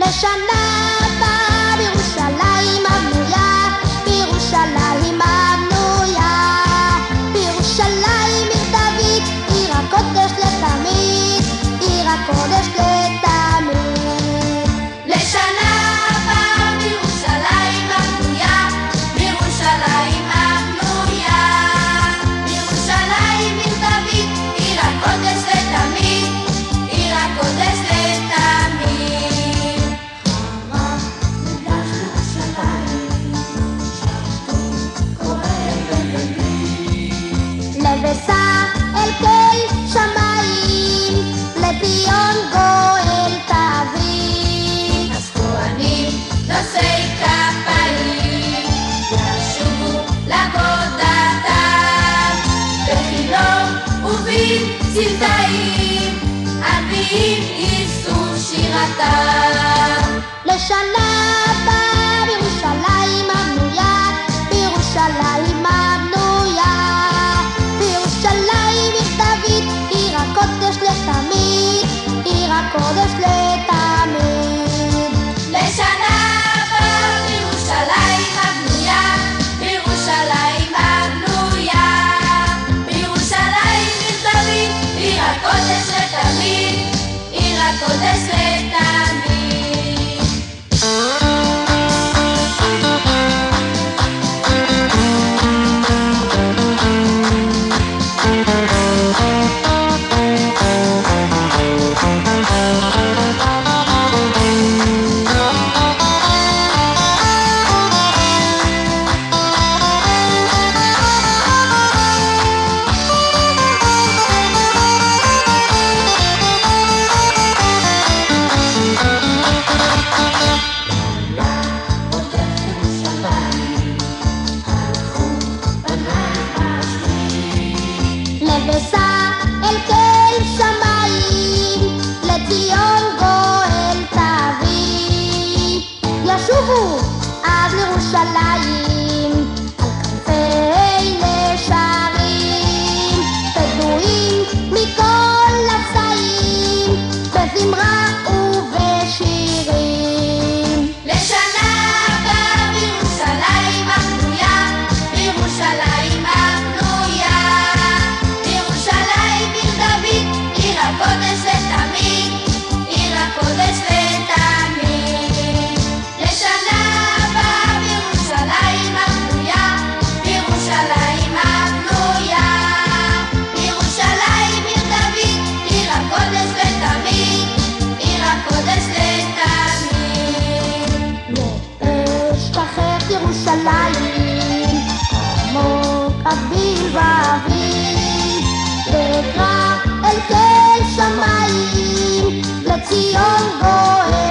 לשנה הבאה בירושלים הבנויה, בירושלים הבנויה, בירושלים עיר דוד, עיר הקודש לתמיד, עיר הקודש לתמיד. לשנה הבאה בירושלים הבנויה, בירושלים הבנויה, בירושלים עיר דוד, עיר הקודש לתמיד, עיר הקודש לתמיד. לבשה אל כל שמיים, לציון גואל תביא. אז כהנים נושאי כפיים ישובו לעבודתם, בחילום ובצלתיים הנביאים יישאו שירתם. לשנה הבאה בירושלים הבנויה, בירושלים הבנויה, בירושלים עיר דוד, עיר הקודש לתמיד, עיר הקודש לתמיד. לשנה הבאה בירושלים הבנויה, בירושלים הבנויה, בירושלים עיר דוד, עיר הקודש לתמיד, עיר הקודש לתמיד. לבשה אל כל שמיים, לציון גואל תביא. ישובו אז לירושלים על כנפי נשרים, פדויים מכל הפסעים, בזמרה ובשירים. לשנה הבאה בירושלים הבנויה, בירושלים הבנויה, בירושלים עיר דוד, עיר הקודש לתמיד, עיר הקודש לתמיד. לשנה הבאה בירושלים הבנויה, בירושלים הבנויה, בירושלים עיר דוד, עיר הקודש לתמיד, עיר הקודש לתמיד. אשכחך ירושלים עמוק אביב ואביב, ואקרא אל כל שמיים לציון גואל